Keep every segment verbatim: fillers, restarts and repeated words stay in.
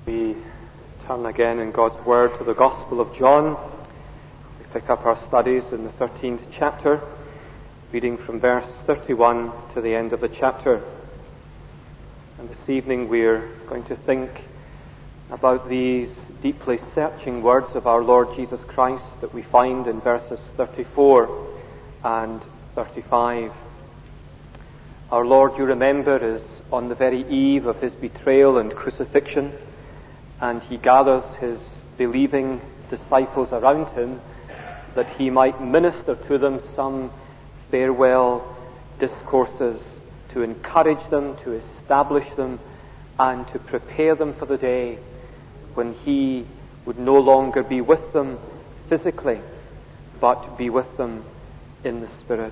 We turn again in God's Word to the Gospel of John. We pick up our studies in the thirteenth chapter, reading from verse thirty-one to the end of the chapter. And this evening we're going to think about these deeply searching words of our Lord Jesus Christ that we find in verses thirty-four and thirty-five. Our Lord, you remember, is on the very eve of his betrayal and crucifixion, and he gathers his believing disciples around him that he might minister to them some farewell discourses to encourage them, to establish them, and to prepare them for the day when he would no longer be with them physically, but be with them in the Spirit.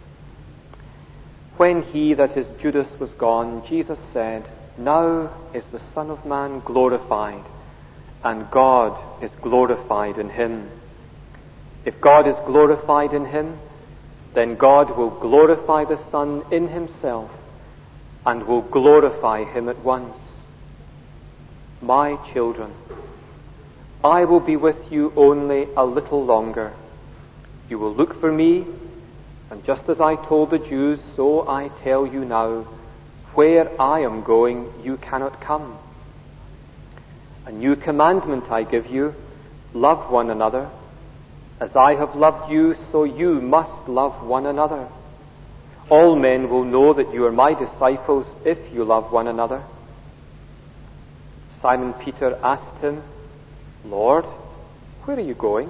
When he, that is Judas, was gone, Jesus said, "Now is the Son of Man glorified, and God is glorified in him. If God is glorified in him, then God will glorify the Son in himself, and will glorify him at once. My children, I will be with you only a little longer. You will look for me, and just as I told the Jews, so I tell you now, where I am going, you cannot come. A new commandment I give you, love one another. As I have loved you, so you must love one another. All men will know that you are my disciples if you love one another." Simon Peter asked him, "Lord, where are you going?"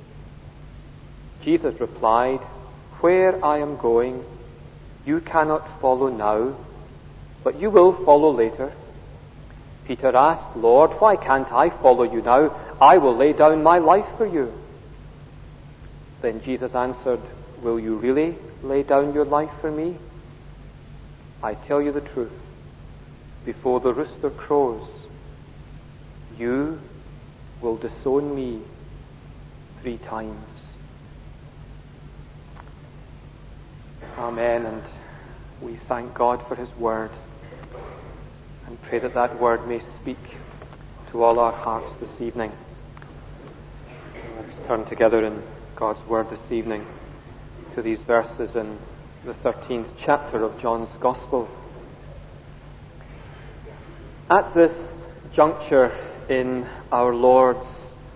Jesus replied, "Where I am going, you cannot follow now, but you will follow later." Peter asked, "Lord, why can't I follow you now? I will lay down my life for you." Then Jesus answered, "Will you really lay down your life for me? I tell you the truth, before the rooster crows, you will disown me three times." Amen. And we thank God for his word and pray that that word may speak to all our hearts this evening. Let's turn together in God's word this evening to these verses in the thirteenth chapter of John's Gospel. At this juncture in our Lord's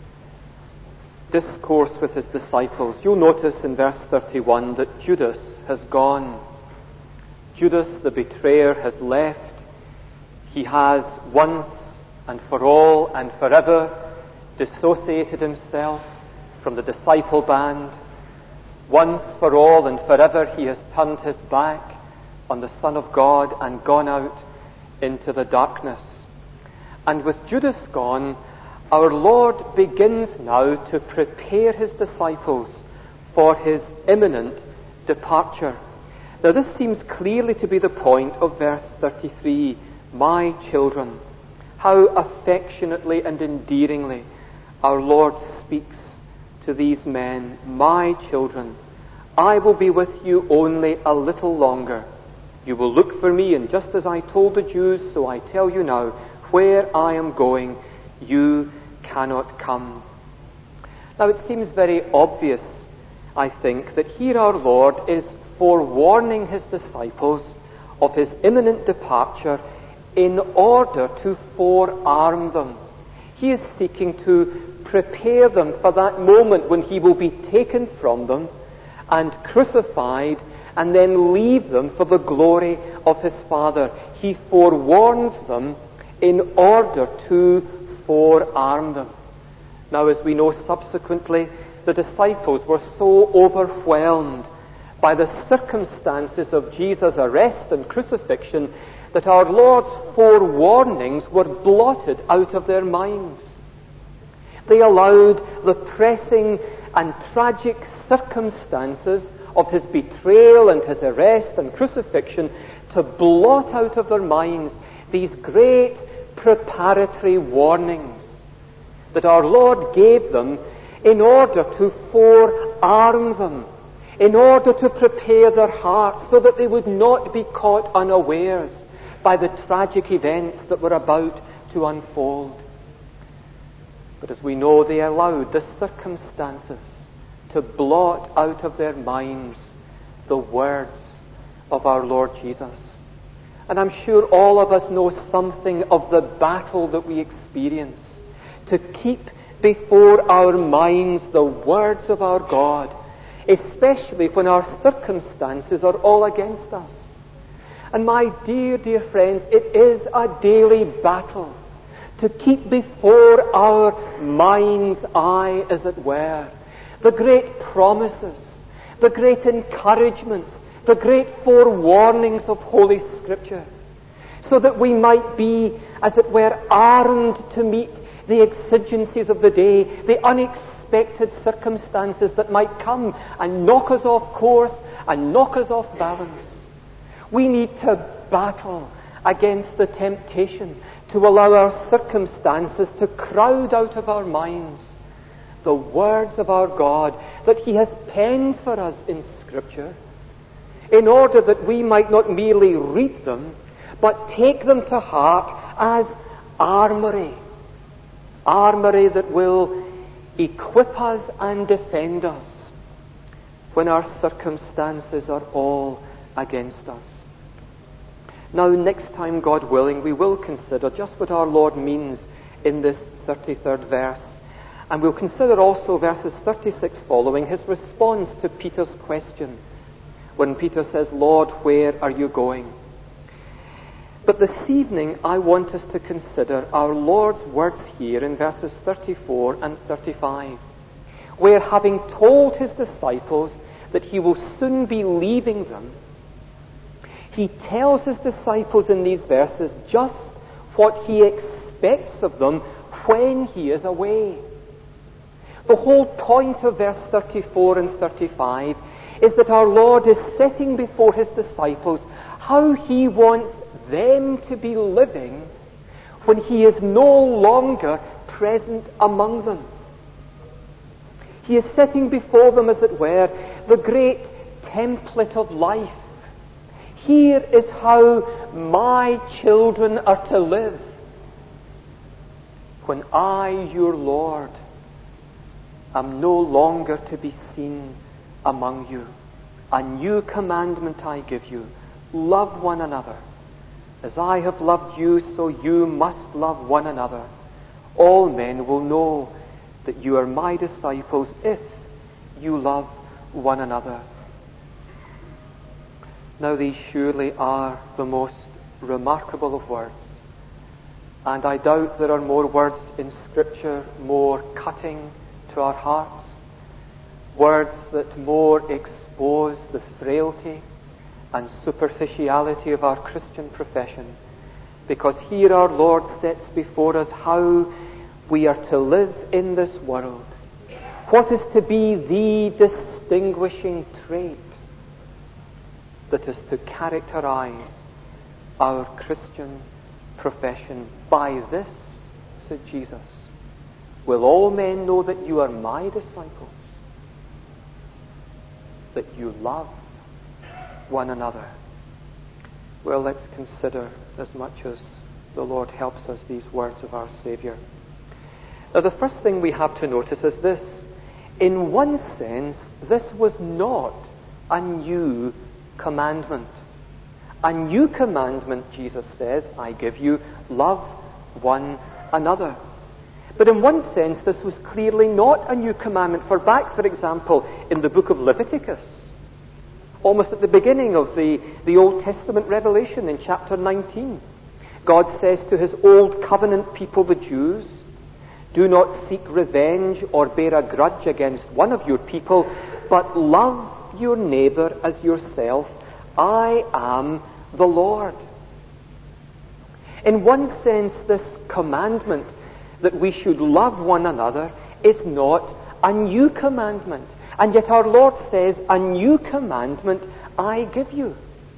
discourse with his disciples, you'll notice in verse thirty-one that Judas has gone. Judas, the betrayer, has left. He has once and for all and forever dissociated himself from the disciple band. Once for all and forever he has turned his back on the Son of God and gone out into the darkness. And with Judas gone, our Lord begins now to prepare his disciples for his imminent departure. Now this seems clearly to be the point of verse thirty-three. My children, how affectionately and endearingly our Lord speaks to these men. My children, I will be with you only a little longer. You will look for me, and just as I told the Jews, so I tell you now, where I am going, you cannot come. Now it seems very obvious, I think, that here our Lord is forewarning his disciples of his imminent departure in order to forearm them. He is seeking to prepare them for that moment when he will be taken from them and crucified and then leave them for the glory of his Father. He forewarns them in order to forearm them. Now, as we know subsequently, the disciples were so overwhelmed by the circumstances of Jesus' arrest and crucifixion that our Lord's forewarnings were blotted out of their minds. They allowed the pressing and tragic circumstances of his betrayal and his arrest and crucifixion to blot out of their minds these great preparatory warnings that our Lord gave them in order to forearm them, in order to prepare their hearts so that they would not be caught unawares by the tragic events that were about to unfold. But as we know, they allowed the circumstances to blot out of their minds the words of our Lord Jesus. And I'm sure all of us know something of the battle that we experience to keep before our minds the words of our God, especially when our circumstances are all against us. And my dear, dear friends, it is a daily battle to keep before our mind's eye, as it were, the great promises, the great encouragements, the great forewarnings of Holy Scripture, so that we might be, as it were, armed to meet the exigencies of the day, the unexpected circumstances that might come and knock us off course and knock us off balance. We need to battle against the temptation to allow our circumstances to crowd out of our minds the words of our God that He has penned for us in Scripture, in order that we might not merely read them, but take them to heart as armory. Armory that will equip us and defend us when our circumstances are all against us. Now, next time, God willing, we will consider just what our Lord means in this thirty-third verse. And we'll consider also verses thirty-six following, his response to Peter's question, when Peter says, Lord, where are you going? But this evening, I want us to consider our Lord's words here in verses thirty-four and thirty-five, where, having told his disciples that he will soon be leaving them, he tells his disciples in these verses just what he expects of them when he is away. The whole point of verse thirty-four and thirty-five is that our Lord is setting before his disciples how he wants them to be living when he is no longer present among them. He is setting before them, as it were, the great template of life. Here is how my children are to live when I, your Lord, am no longer to be seen among you. A new commandment I give you: love one another. As I have loved you, so you must love one another. All men will know that you are my disciples if you love one another. Now, these surely are the most remarkable of words. And I doubt there are more words in Scripture more cutting to our hearts, words that more expose the frailty and superficiality of our Christian profession, because here our Lord sets before us how we are to live in this world, what is to be the distinguishing trait that is to characterize our Christian profession. By this, said Jesus, will all men know that you are my disciples, that you love one another. Well, let's consider, as much as the Lord helps us, these words of our Saviour. Now, the first thing we have to notice is this. In one sense, this was not a new commandment. A new commandment, Jesus says, I give you, love one another. But in one sense, this was clearly not a new commandment. For back, for example, in the book of Leviticus, almost at the beginning of the, the Old Testament revelation in chapter nineteen, God says to his old covenant people, the Jews, do not seek revenge or bear a grudge against one of your people, but love your neighbor as yourself. I am the Lord. In one sense, this commandment that we should love one another is not a new commandment. And yet our Lord says, a new commandment I give you.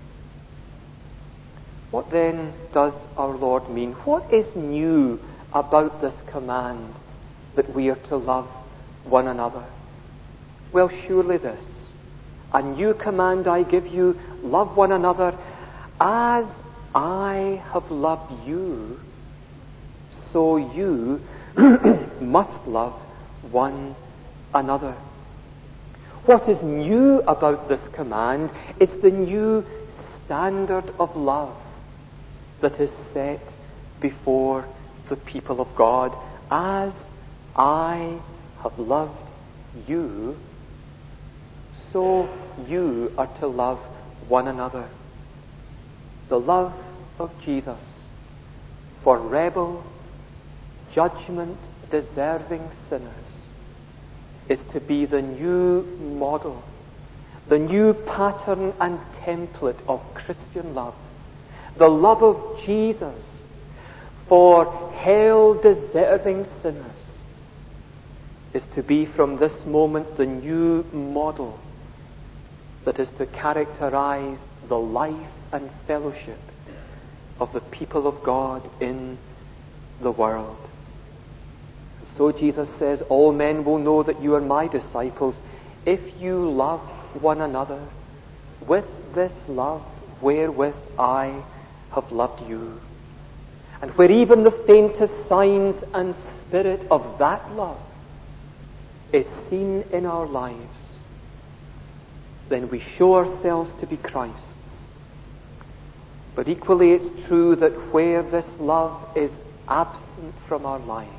What then does our Lord mean? What is new about this command that we are to love one another? Well, surely this. A new command I give you, love one another. As I have loved you, so you must love one another. What is new about this command is the new standard of love that is set before the people of God. As I have loved you, so you are to love one another. The love of Jesus for rebel, judgment-deserving sinners is to be the new model, the new pattern and template of Christian love. The love of Jesus for hell-deserving sinners is to be from this moment the new model that is to characterize the life and fellowship of the people of God in the world. So Jesus says, all men will know that you are my disciples if you love one another with this love wherewith I have loved you. And where even the faintest signs and spirit of that love is seen in our lives, then we show ourselves to be Christ's. But equally it's true that where this love is absent from our lives,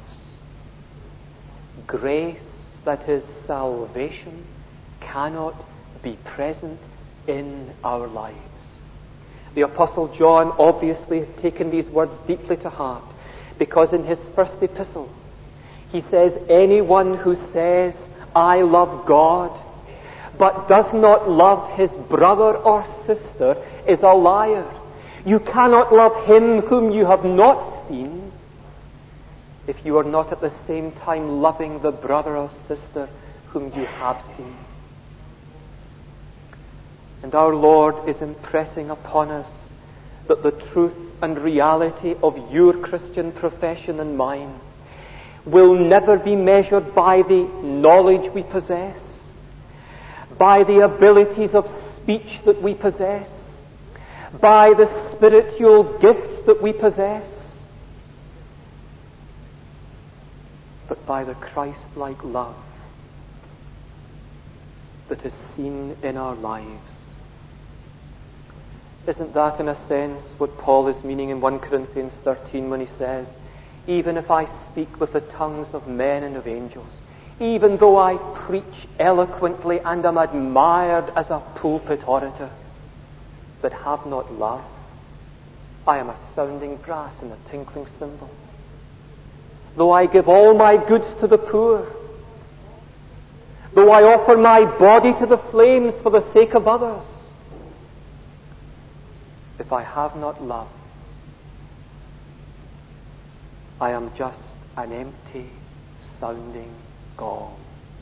grace, that is salvation, cannot be present in our lives. The Apostle John obviously had taken these words deeply to heart, because in his first epistle he says, anyone who says, I love God, but does not love his brother or sister is a liar. You cannot love him whom you have not seen if you are not at the same time loving the brother or sister whom you have seen. And our Lord is impressing upon us that the truth and reality of your Christian profession and mine will never be measured by the knowledge we possess, by the abilities of speech that we possess, by the spiritual gifts that we possess, but by the Christ-like love that is seen in our lives. Isn't that, in a sense, what Paul is meaning in First Corinthians thirteen when he says, even if I speak with the tongues of men and of angels, even though I preach eloquently and am admired as a pulpit orator, but have not love, I am a sounding brass and a tinkling cymbal. Though I give all my goods to the poor, though I offer my body to the flames for the sake of others, if I have not love, I am just an empty sounding gong.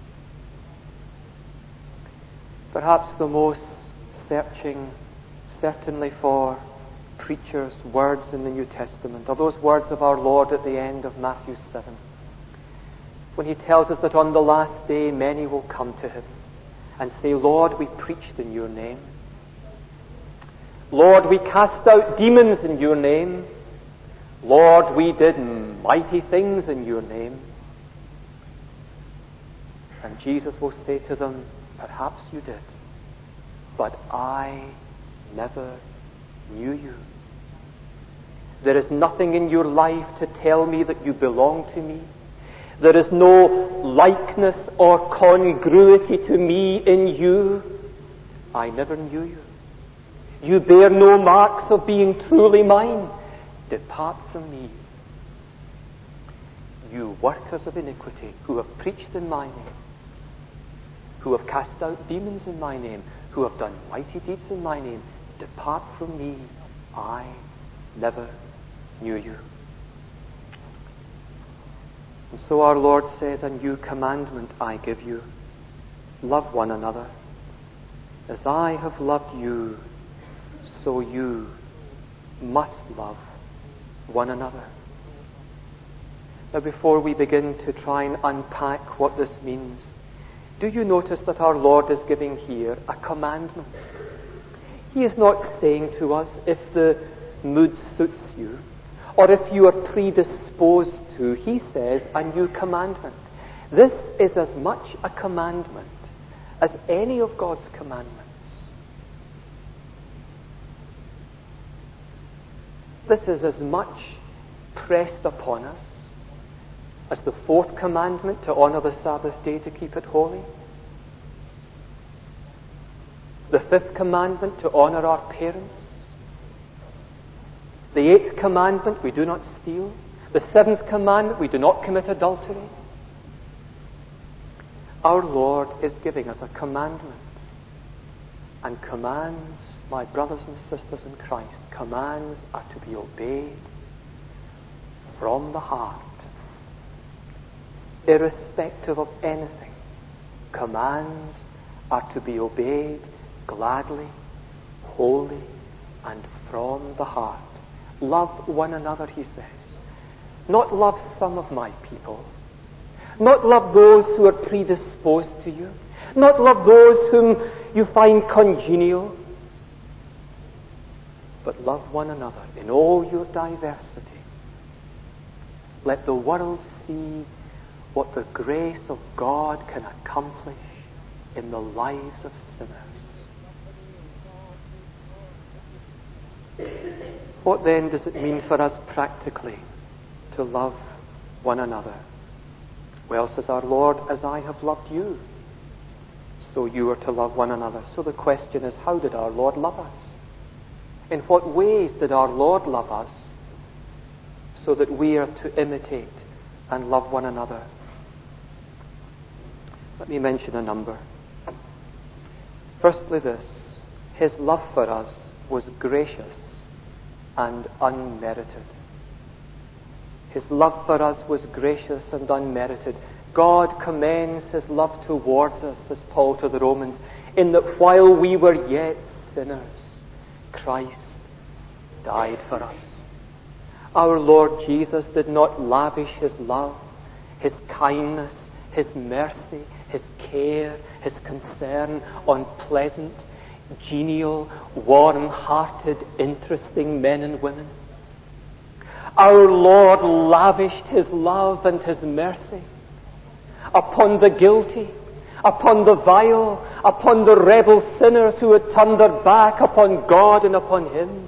Perhaps the most searching, certainly for preachers' words in the New Testament are those words of our Lord at the end of Matthew seven, when he tells us that on the last day many will come to him and say, Lord, we preached in your name. Lord, we cast out demons in your name. Lord, we did mighty things in your name. And Jesus will say to them, perhaps you did, but I never knew you. There is nothing in your life to tell me that you belong to me. There is no likeness or congruity to me in you. I never knew you. You bear no marks of being truly mine. Depart from me, you workers of iniquity, who have preached in my name, who have cast out demons in my name, who have done mighty deeds in my name. Depart from me, I never knew you. And so our Lord says, a new commandment I give you. Love one another. As I have loved you, so you must love one another. Now, before we begin to try and unpack what this means, do you notice that our Lord is giving here a commandment? He is not saying to us, if the mood suits you, or if you are predisposed two, he says, a new commandment. This is as much a commandment as any of God's commandments. This is as much pressed upon us as the fourth commandment, to honor the Sabbath day, to keep it holy. The fifth commandment, to honor our parents. The eighth commandment, we do not steal. The seventh commandment, we do not commit adultery. Our Lord is giving us a commandment. And commands, my brothers and sisters in Christ, commands are to be obeyed from the heart. Irrespective of anything, commands are to be obeyed gladly, wholly, and from the heart. Love one another, he says. Not love some of my people. Not love those who are predisposed to you. Not love those whom you find congenial. But love one another in all your diversity. Let the world see what the grace of God can accomplish in the lives of sinners. What then does it mean for us practically to love one another? Well, says our Lord, as I have loved you, so you are to love one another. So the question is, how did our Lord love us? In what ways did our Lord love us so that we are to imitate and love one another? Let me mention a number. Firstly, this: his love for us was gracious and unmerited. His love for us was gracious and unmerited. God commends his love towards us, says Paul to the Romans, in that while we were yet sinners, Christ died for us. Our Lord Jesus did not lavish his love, his kindness, his mercy, his care, his concern on pleasant, genial, warm-hearted, interesting men and women. Our Lord lavished his love and his mercy upon the guilty, upon the vile, upon the rebel sinners who had turned their back upon God and upon him.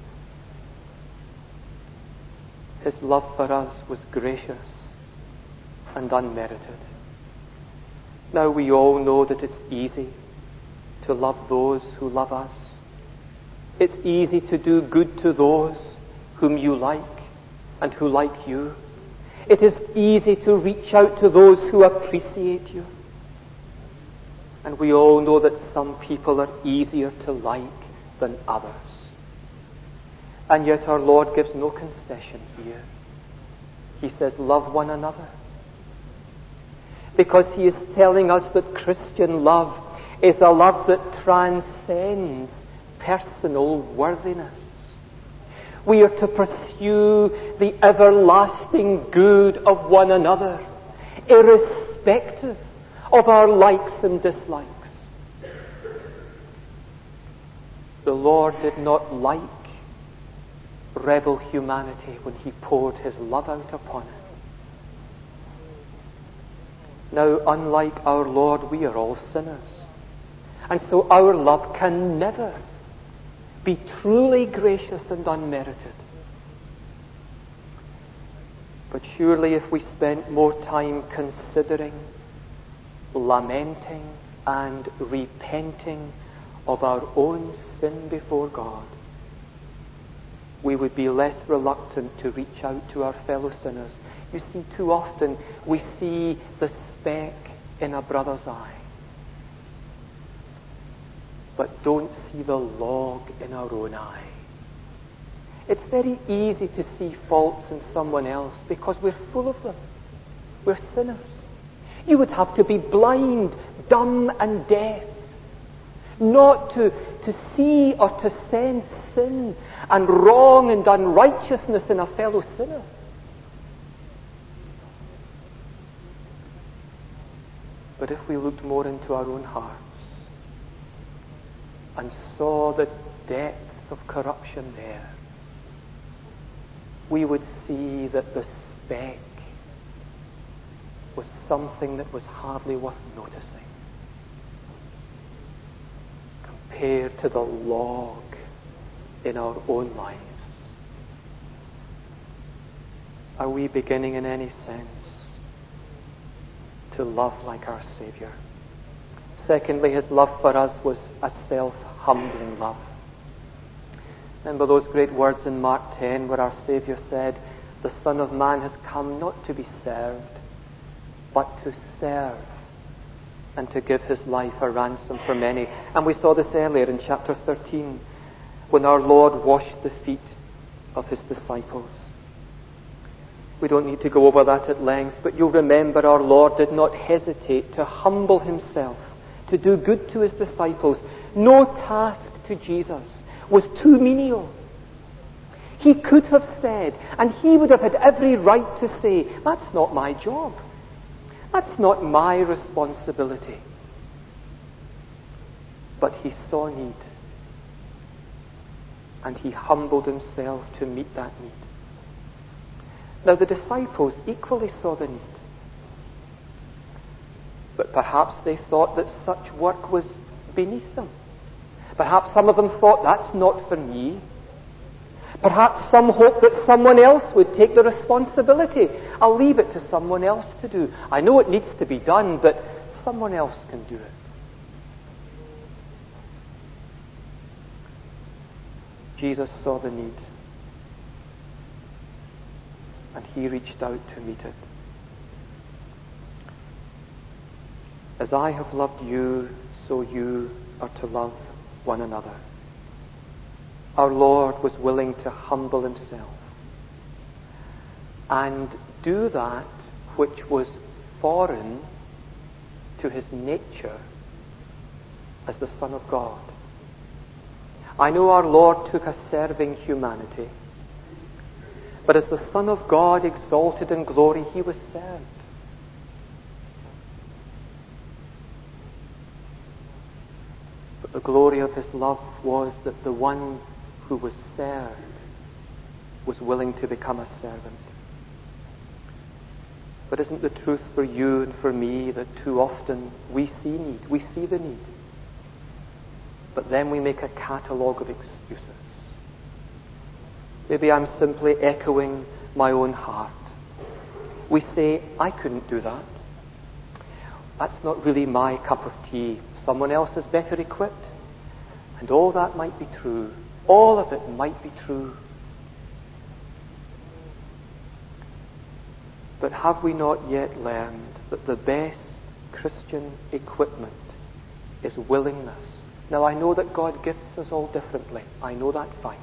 His love for us was gracious and unmerited. Now we all know that it's easy to love those who love us. It's easy to do good to those whom you like and who like you. It is easy to reach out to those who appreciate you. And we all know that some people are easier to like than others. And yet our Lord gives no concession here. He says, love one another. Because he is telling us that Christian love is a love that transcends personal worthiness. We are to pursue the everlasting good of one another, irrespective of our likes and dislikes. The Lord did not like rebel humanity when he poured his love out upon it. Now, unlike our Lord, we are all sinners. And so our love can never be truly gracious and unmerited. But surely if we spent more time considering, lamenting, and repenting of our own sin before God, we would be less reluctant to reach out to our fellow sinners. You see, too often we see the speck in a brother's eye, but don't see the log in our own eye. It's very easy to see faults in someone else because we're full of them. We're sinners. You would have to be blind, dumb, and deaf not to, to see or to sense sin and wrong and unrighteousness in a fellow sinner. But if we looked more into our own hearts and saw the depth of corruption there, we would see that the speck was something that was hardly worth noticing compared to the log in our own lives. Are we beginning in any sense to love like our Savior? Secondly, his love for us was a self-humbling love. Remember those great words in Mark ten where our Savior said, the Son of Man has come not to be served, but to serve and to give his life a ransom for many. And we saw this earlier in chapter thirteen when our Lord washed the feet of his disciples. We don't need to go over that at length, but you'll remember our Lord did not hesitate to humble himself, to do good to his disciples. No task to Jesus was too menial. He could have said, and he would have had every right to say, that's not my job. That's not my responsibility. But he saw need, and he humbled himself to meet that need. Now the disciples equally saw the need. But perhaps they thought that such work was beneath them. Perhaps some of them thought, that's not for me. Perhaps some hoped that someone else would take the responsibility. I'll leave it to someone else to do. I know it needs to be done, but someone else can do it. Jesus saw the need, and he reached out to meet it. As I have loved you, so you are to love one another. Our Lord was willing to humble himself and do that which was foreign to his nature as the Son of God. I know our Lord took a serving humanity, but as the Son of God exalted in glory, he was served. But the glory of his love was that the one who was served was willing to become a servant. But isn't the truth for you and for me that too often we see need, we see the need, but then we make a catalogue of excuses? Maybe I'm simply echoing my own heart. We say, I couldn't do that. That's not really my cup of tea. Someone else is better equipped. And all that might be true. All of it might be true. But have we not yet learned that the best Christian equipment is willingness? Now I know that God gifts us all differently. I know that fine.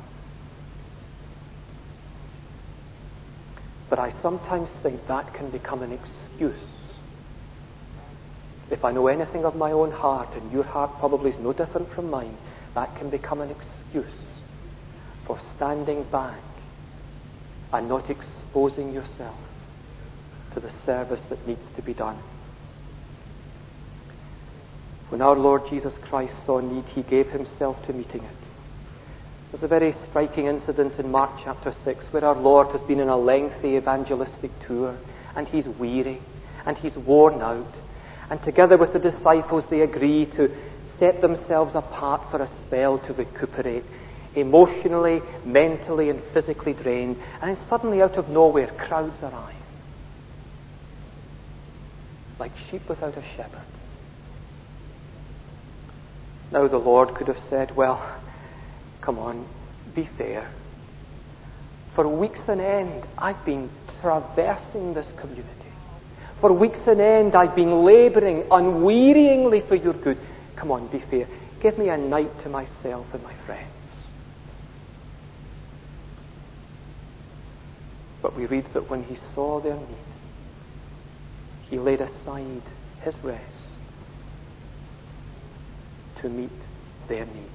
But I sometimes think that can become an excuse. If I know anything of my own heart, and your heart probably is no different from mine, that can become an excuse for standing back and not exposing yourself to the service that needs to be done. When our Lord Jesus Christ saw need, he gave himself to meeting it. There's a very striking incident in Mark chapter six where our Lord has been in a lengthy evangelistic tour, and he's weary and he's worn out, and together with the disciples they agree to set themselves apart for a spell to recuperate, emotionally, mentally and physically drained. And then suddenly out of nowhere crowds arrive like sheep without a shepherd. Now the Lord could have said, well, come on, be fair. For weeks on end, I've been traversing this community. For weeks on end, I've been labouring unwearyingly for your good. Come on, be fair. Give me a night to myself and my friends. But we read that when he saw their need, he laid aside his rest to meet their need.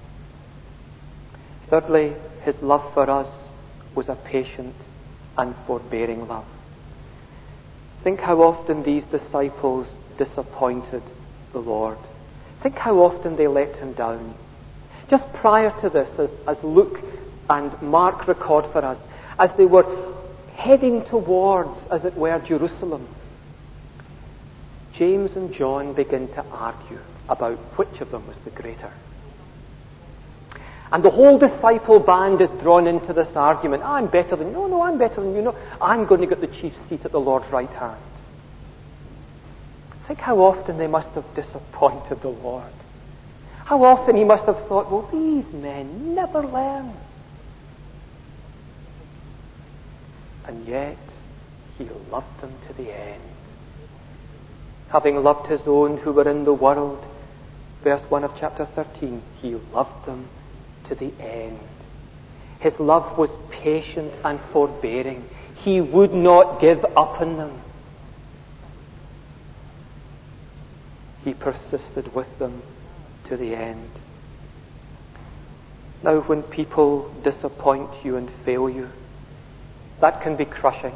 Thirdly, his love for us was a patient and forbearing love. Think how often these disciples disappointed the Lord. Think how often they let him down. Just prior to this, as, as Luke and Mark record for us, as they were heading towards, as it were, Jerusalem, James and John begin to argue about which of them was the greater. And the whole disciple band is drawn into this argument. I'm better than you. No, no, I'm better than you. No, I'm going to get the chief seat at the Lord's right hand. Think how often they must have disappointed the Lord. How often he must have thought, well, these men never learn. And yet, he loved them to the end. Having loved his own who were in the world, verse one of chapter thirteen, he loved them to the end. His love was patient and forbearing. He would not give up on them. He persisted with them to the end. Now, when people disappoint you and fail you, that can be crushing.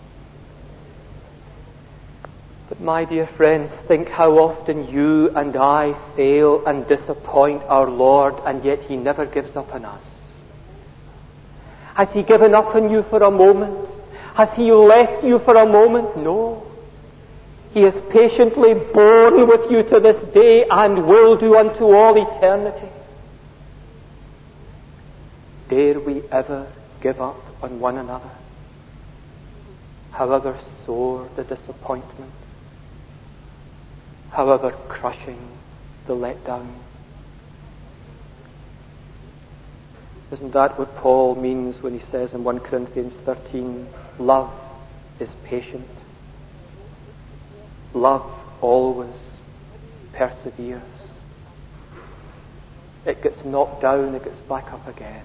But my dear friends, think how often you and I fail and disappoint our Lord, and yet he never gives up on us. Has he given up on you for a moment? Has he left you for a moment? No. He has patiently borne with you to this day and will do unto all eternity. Dare we ever give up on one another, however sore the disappointment, however crushing the letdown? Isn't that what Paul means when he says in First Corinthians thirteen, love is patient. Love always perseveres. It gets knocked down, it gets back up again.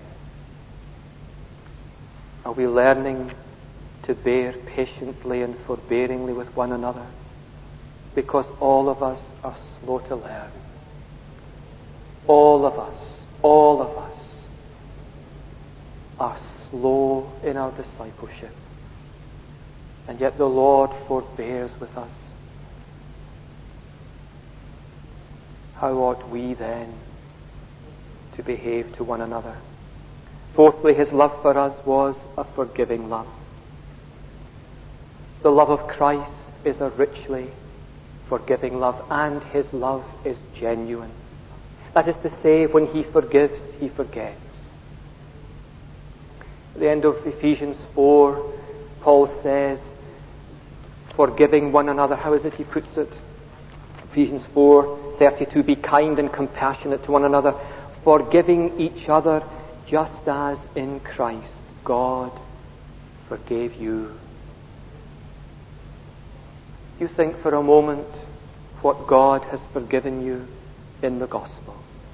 Are we learning to bear patiently and forbearingly with one another? Because all of us are slow to learn. All of us, all of us are slow in our discipleship. And yet the Lord forbears with us. How ought we then to behave to one another? Fourthly, his love for us was a forgiving love. The love of Christ is a richly forgiving love, and his love is genuine. That is to say, when he forgives, he forgets. At the end of Ephesians four, Paul says, forgiving one another. How is it he puts it? Ephesians four thirty-two, be kind and compassionate to one another, forgiving each other, just as in Christ God forgave you. You think for a moment what God has forgiven you in the gospel.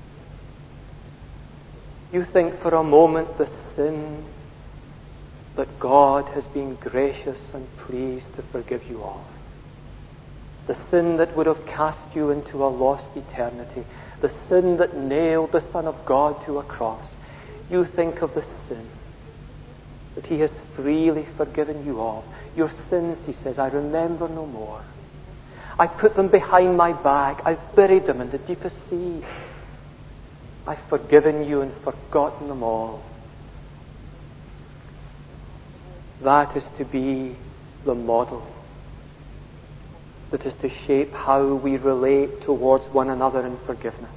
You think for a moment the sin that God has been gracious and pleased to forgive you of. The sin that would have cast you into a lost eternity. The sin that nailed the Son of God to a cross. You think of the sin that he has freely forgiven you of. Your sins, he says, I remember no more. I put them behind my back. I've buried them in the deepest sea. I've forgiven you and forgotten them all. That is to be the model that is to shape how we relate towards one another in forgiveness.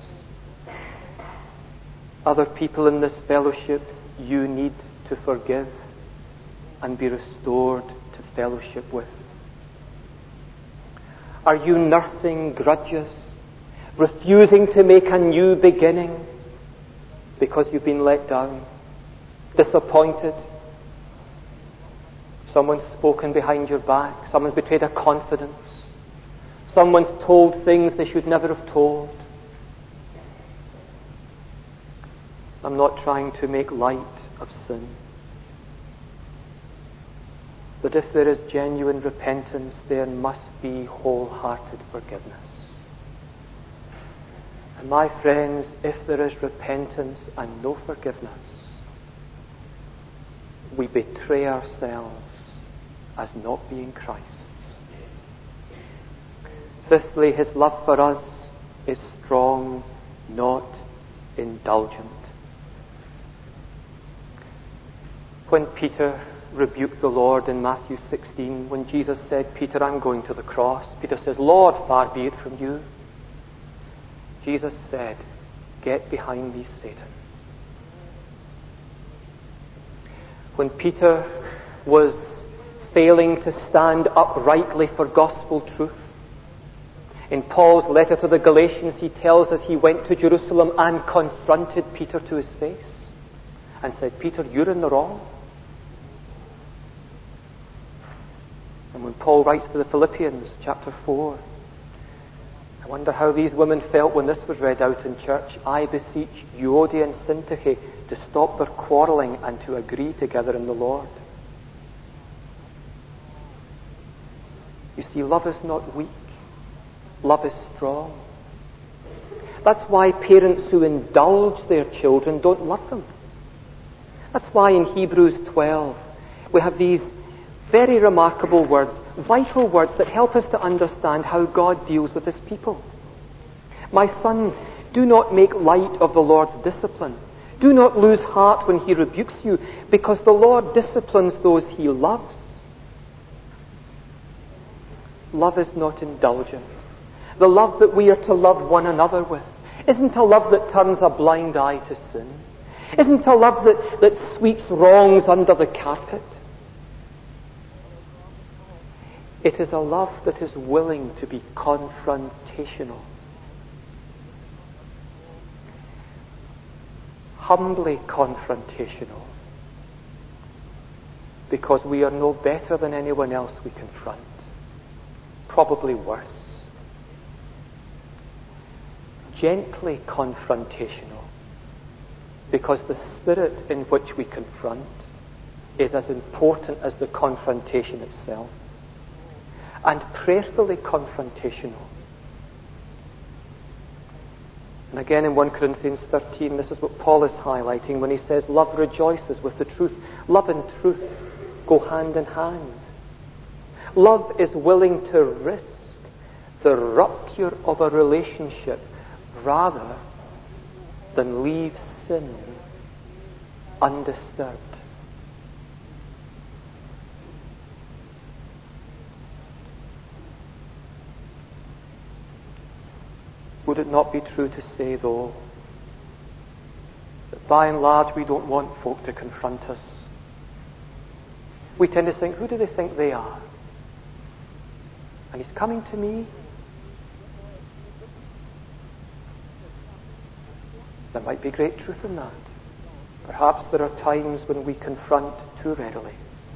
Other people in this fellowship, you need to forgive and be restored to fellowship with. Are you nursing grudges, refusing to make a new beginning because you've been let down, disappointed? Someone's spoken behind your back, someone's betrayed a confidence, someone's told things they should never have told. I'm not trying to make light of sin. But if there is genuine repentance, there must be wholehearted forgiveness. And my friends, if there is repentance and no forgiveness, we betray ourselves as not being Christ's. Fifthly, his love for us is strong, not indulgent. When Peter rebuked the Lord in Matthew sixteen when Jesus said, Peter, I'm going to the cross. Peter says, Lord, far be it from you. Jesus said, get behind me, Satan. When Peter was failing to stand uprightly for gospel truth, in Paul's letter to the Galatians, he tells us he went to Jerusalem and confronted Peter to his face and said, Peter, you're in the wrong. And when Paul writes to the Philippians, chapter four, I wonder how these women felt when this was read out in church. I beseech Euodia and Syntyche to stop their quarrelling and to agree together in the Lord. You see, love is not weak. Love is strong. That's why parents who indulge their children don't love them. That's why in Hebrews twelve we have these very remarkable words, vital words that help us to understand how God deals with his people. My son, do not make light of the Lord's discipline. Do not lose heart when he rebukes you, because the Lord disciplines those he loves. Love is not indulgent. The love that we are to love one another with isn't a love that turns a blind eye to sin. Isn't a love that, that sweeps wrongs under the carpet. It is a love that is willing to be confrontational. Humbly confrontational. Because we are no better than anyone else we confront. Probably worse. Gently confrontational. Because the spirit in which we confront is as important as the confrontation itself. And prayerfully confrontational. And again in First Corinthians thirteen, this is what Paul is highlighting when he says, love rejoices with the truth. Love and truth go hand in hand. Love is willing to risk the rupture of a relationship rather than leave sin undisturbed. Would it not be true to say, though, that by and large we don't want folk to confront us? We tend to think, who do they think they are? And he's coming to me. There might be great truth in that. Perhaps there are times when we confront too readily.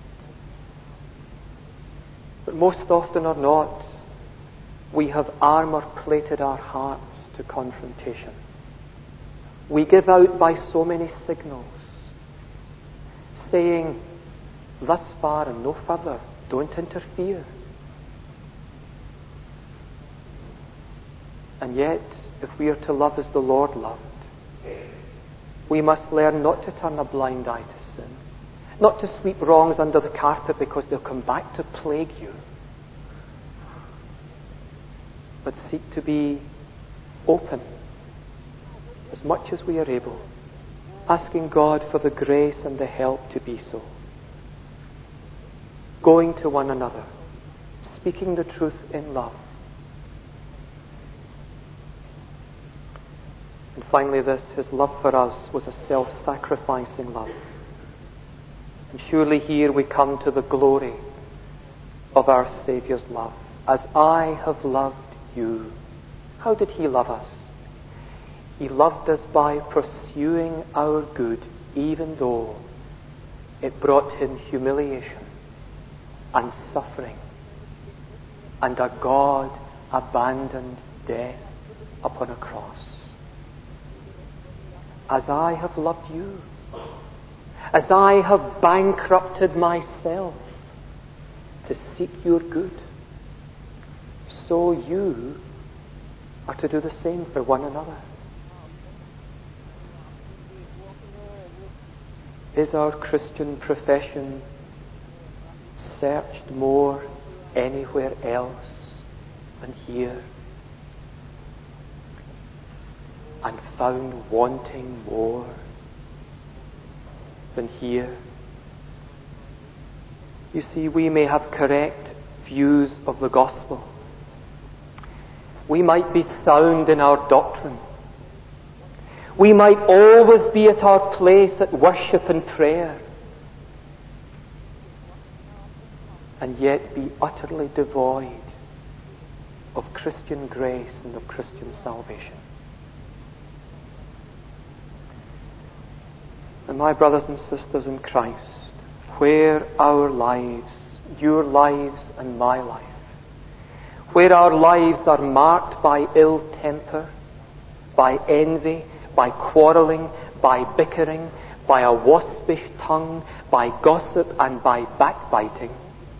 But most often or not, we have armor-plated our hearts to confrontation. We give out by so many signals, saying, thus far and no further, don't interfere. And yet, if we are to love as the Lord loved, we must learn not to turn a blind eye to sin, not to sweep wrongs under the carpet because they'll come back to plague you, but seek to be open as much as we are able, asking God for the grace and the help to be so. Going to one another, speaking the truth in love. And finally this, his love for us was a self-sacrificing love. And surely here we come to the glory of our Saviour's love. As I have loved you. How did he love us? He loved us by pursuing our good, even though it brought him humiliation and suffering and a God-abandoned death upon a cross. As I have loved you, as I have bankrupted myself to seek your good, so you are to do the same for one another. Is our Christian profession searched more anywhere else than here, and found wanting more than here? You see, we may have correct views of the gospel. We might be sound in our doctrine. We might always be at our place at worship and prayer, and yet be utterly devoid of Christian grace and of Christian salvation. And my brothers and sisters in Christ, where our lives, your lives and my life, where our lives are marked by ill temper, by envy, by quarreling, by bickering, by a waspish tongue, by gossip and by backbiting,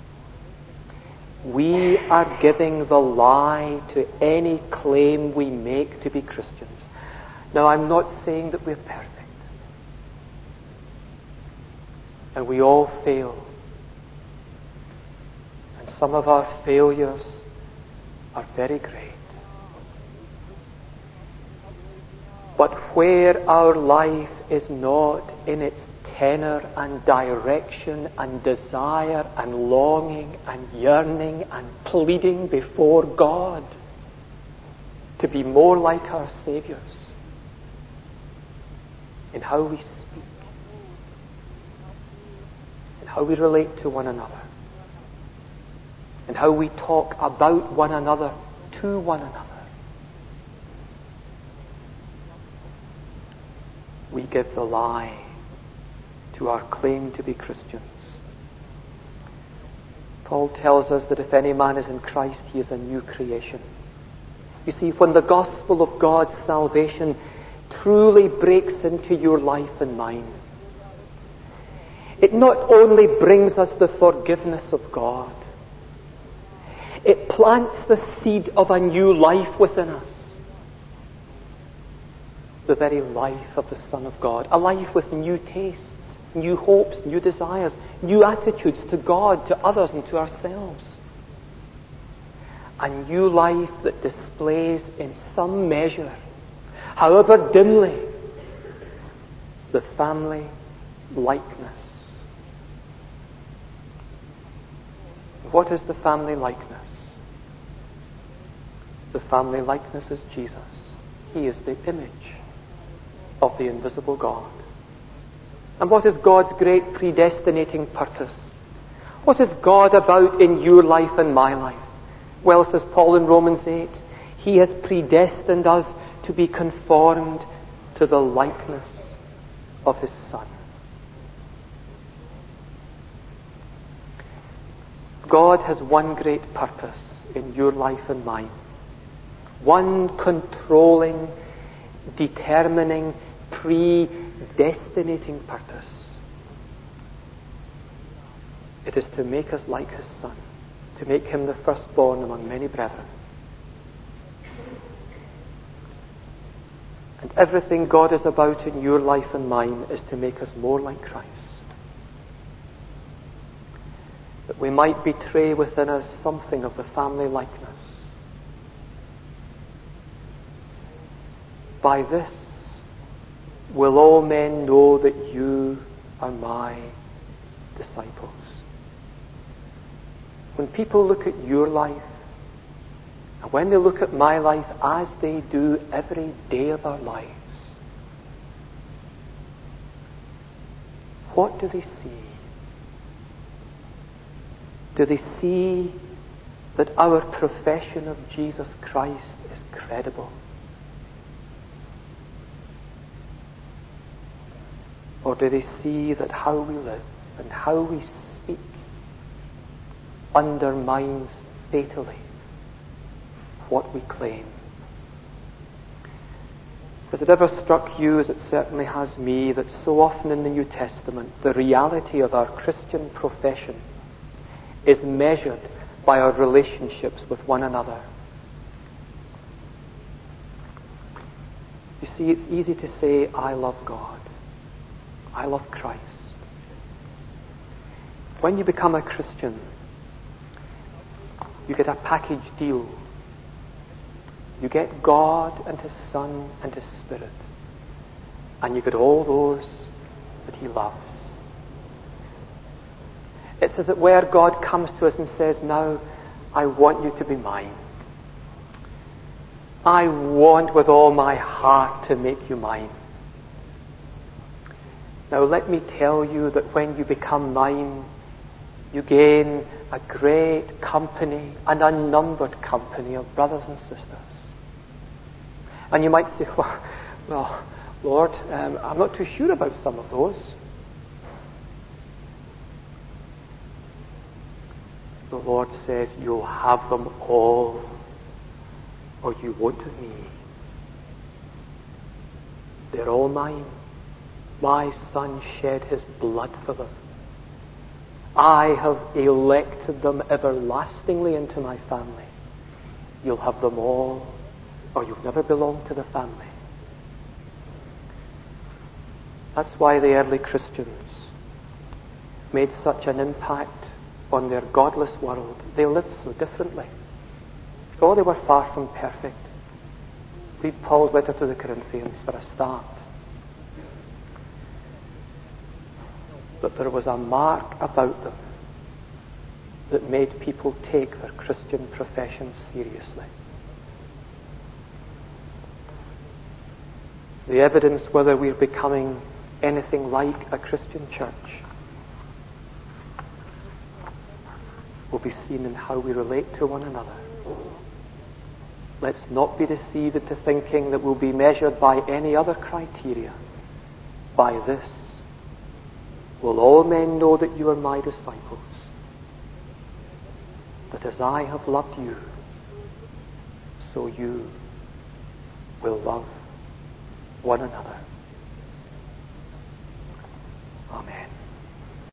we are giving the lie to any claim we make to be Christians. Now, I'm not saying that we're perfect. And we all fail. And some of our failures are very great. But where our life is not in its tenor and direction and desire and longing and yearning and pleading before God to be more like our Saviour's in how we speak, in how we relate to one another, and how we talk about one another to one another, we give the lie to our claim to be Christians. Paul tells us that if any man is in Christ, he is a new creation. You see, when the gospel of God's salvation truly breaks into your life and mine, it not only brings us the forgiveness of God, it plants the seed of a new life within us. The very life of the Son of God. A life with new tastes, new hopes, new desires, new attitudes to God, to others, and to ourselves. A new life that displays in some measure, however dimly, the family likeness. What is the family likeness? The family likeness is Jesus. He is the image of the invisible God. And what is God's great predestinating purpose? What is God about in your life and my life? Well, says Paul in Romans eight, He has predestined us to be conformed to the likeness of His Son. God has one great purpose in your life and mine. One controlling, determining, predestinating purpose. It is to make us like His Son, to make Him the firstborn among many brethren. And everything God is about in your life and mine is to make us more like Christ. That we might betray within us something of the family likeness. By this will all men know that you are my disciples. When people look at your life, and when they look at my life as they do every day of our lives, what do they see? Do they see that our profession of Jesus Christ is credible? Or do they see that how we live and how we speak undermines fatally what we claim? Has it ever struck you, as it certainly has me, that so often in the New Testament the reality of our Christian profession is measured by our relationships with one another? You see, it's easy to say, I love God. I love Christ. When you become a Christian, you get a package deal. You get God and His Son and His Spirit. And you get all those that He loves. It's as it were God comes to us and says, now I want you to be mine. I want with all my heart to make you mine. Now let me tell you that when you become mine, you gain a great company, an unnumbered company of brothers and sisters. And you might say, well, well Lord, um, I'm not too sure about some of those. The Lord says, you'll have them all, or you won't have me. They're all mine. My Son shed his blood for them. I have elected them everlastingly into my family. You'll have them all, or you'll never belong to the family. That's why the early Christians made such an impact on their godless world. They lived so differently. Oh, they were far from perfect. Read Paul's letter to the Corinthians for a start. But there was a mark about them that made people take their Christian profession seriously. The evidence whether we're becoming anything like a Christian church will be seen in how we relate to one another. Let's not be deceived into thinking that we'll be measured by any other criteria. By this will all men know that you are my disciples, that as I have loved you, so you will love one another. Amen.